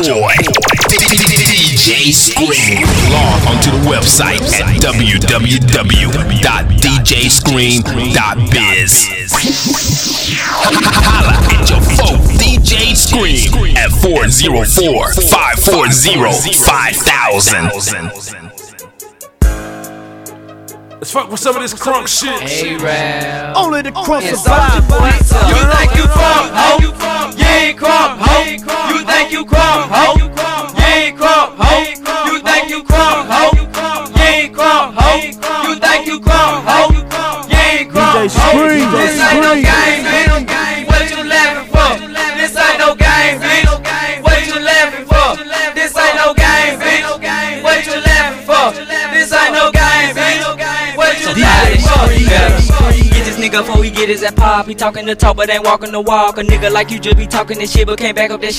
boy, DJ Scream. Log onto the website at www.djscream.biz. Holla at your folk DJ Scream at 404-540-5000. Let's fuck with some of this crunk shit. A-Rap. Only the crunk It's survive, boy. You think you crunk, ho? You ain't crunk, ho. You think you crunk, ho? You ain't crunk, ho. You think you crunk, ho? You ain't crunk, ho. You think you crunk, ho? You ain't crunk, ho. This ain't no game, man. What you laughing for? This ain't no game, man. What you laughing for? This ain't no game, man. What you laughing for? This ain't no game, man. What you laughing for? Get this nigga before he get his at pop. He talking the talk but ain't walking the walk. A nigga like you just be talking this shit but can't back up that shit.